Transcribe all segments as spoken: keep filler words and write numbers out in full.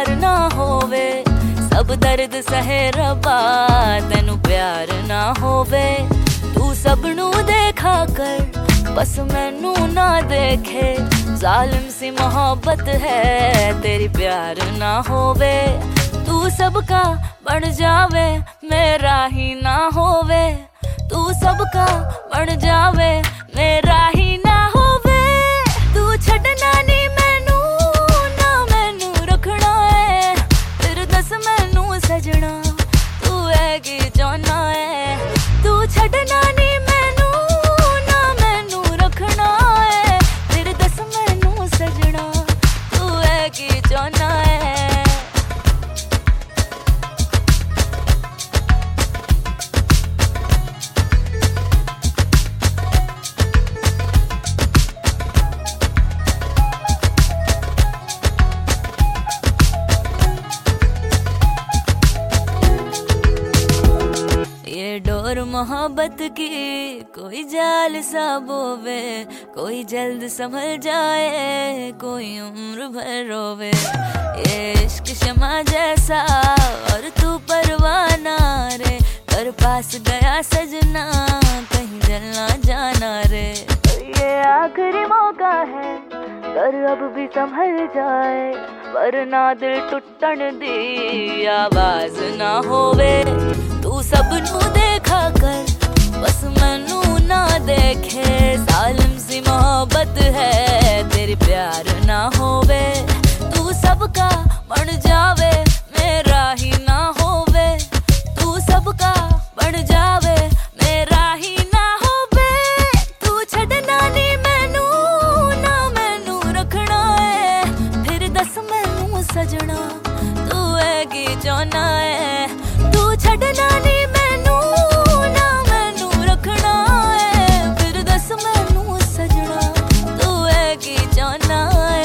प्यार ना होवे, सब दर्द सहे रब्बा तेनू प्यार ना होवे। तू सबनू देखा कर बस मैनू ना देखे, जालिम सी मोहब्बत है तेरी प्यार ना होवे। तू सबका बन जावे मेरा ही ना होवे, तू सबका बन जावे मेरा ही ना होवे। तू छड़ना नी मैनू ना मैनू रखना है, फिर दस मैनू सजना तू है की चाहना है। तू छड़ना नी मैनू ना मैनू रखना है, फिर दस मैनू सजना तू है की चाहना है। डोर मोहब्बत की कोई जाल सा बोवे, कोई जल्द संभल जाए कोई उम्र भर रोवे। ये इश्क शमा जैसा और तू परवाना रे, कर पास गया सजना कहीं जलना जाना रे। ये आखिरी मौका है कर अब भी संभल जाए, वरना दिल टूटन दी आवाज ना होवे। तू सबनू देखा कर बस मैनू ना देखे, जालिम सी मोहब्बत है तेरी प्यार ना होवे। तू सबका बन जावे मेरा ही ना होवे, तू सबका बन जावे मेरा ही ना होवे। तू छड़ना नी मैनू ना मैनू रखना है, फिर दस मैनू सजना तू है की चाहना है। तू छड़ना नी मैनू ना मैनू रखना है, फिर दस मैनू सजना तू है की चाहना है।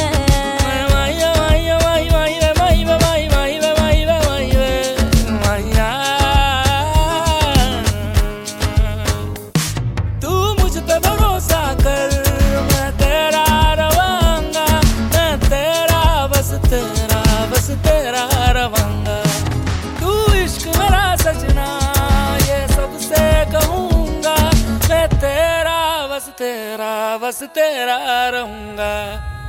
तू मुझ पे भरोसा कर मैं तेरा रवांगा, मैं तेरा बस तेरा बस तेरा रवांगा। तू इश्क मेरा सजना ये सबसे कहूँगा, मैं तेरा बस तेरा बस तेरा रहूँगा।